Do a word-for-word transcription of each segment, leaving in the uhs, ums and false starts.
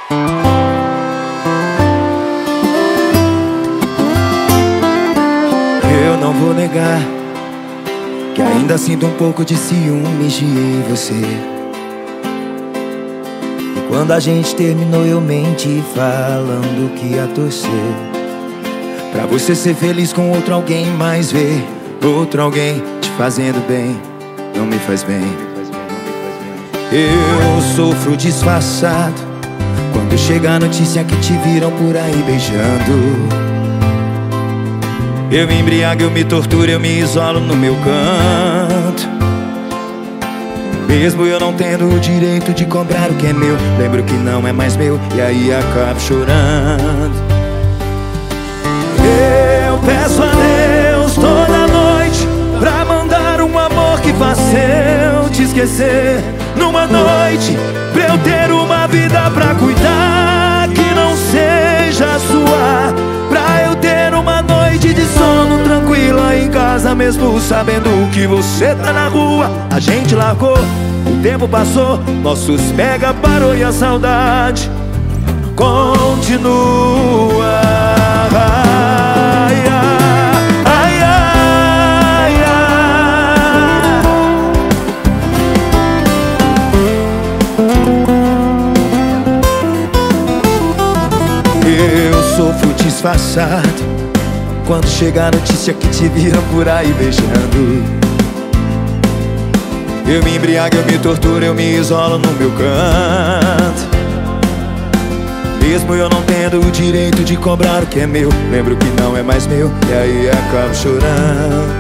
Eu não vou negar que ainda sinto um pouco de ciúmes de você. E quando a gente terminou eu menti falando que ia torcer pra você ser feliz com outro alguém, mas ver outro alguém te fazendo bem não me faz bem. Eu sofro disfarçado quando chega a notícia que te viram por aí beijando. Eu me embriago, eu me torturo, eu me isolo no meu canto, mesmo eu não tendo o direito de cobrar o que é meu. Lembro que não é mais meu e aí acabo chorando. Eu peço a Deus toda noite pra mandar um amor que faça eu te esquecer. Numa noite pra eu ter uma vida pra cuidar que não seja sua, pra eu ter uma noite de sono tranquila em casa, mesmo sabendo que você tá na rua. A gente largou, o tempo passou, nossos pega parou e a saudade continua. Ai, ai, ai, ai. Eu sofro disfarçado quando chega a notícia que te viram por aí beijando. Eu me embriago, eu me torturo, eu me isolo no meu canto, mesmo eu não tendo o direito de cobrar o que é meu. Lembro que não é mais meu e aí acabo chorando.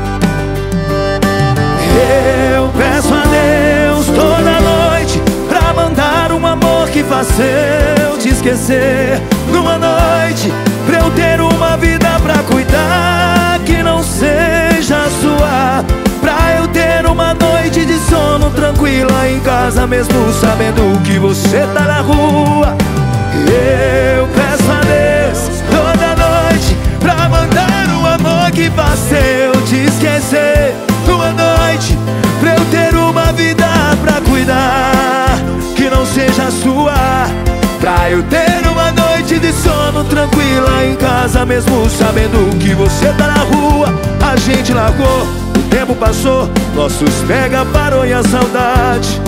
Eu peço a Deus toda noite pra mandar um amor que faça eu te esquecer. Numa noite pra eu ter uma vida pra cuidar que não seja sua, pra eu ter uma noite de sono tranquila em casa, mesmo sabendo que você tá na rua. Eu peço a Deus toda noite pra mandar um amor que faça eu te esquecer. Numa noite pra eu ter uma vida pra cuidar que não seja sua, pra eu ter uma noite de sono tranquila em casa, mesmo sabendo que você tá na rua. A gente largou, o tempo passou, nossos pega parou e a saudade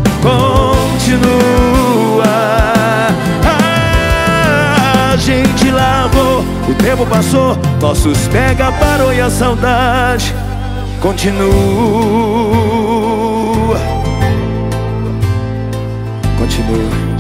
continua. A gente largou, o tempo passou, nossos pega parou e a saudade continua. Continua.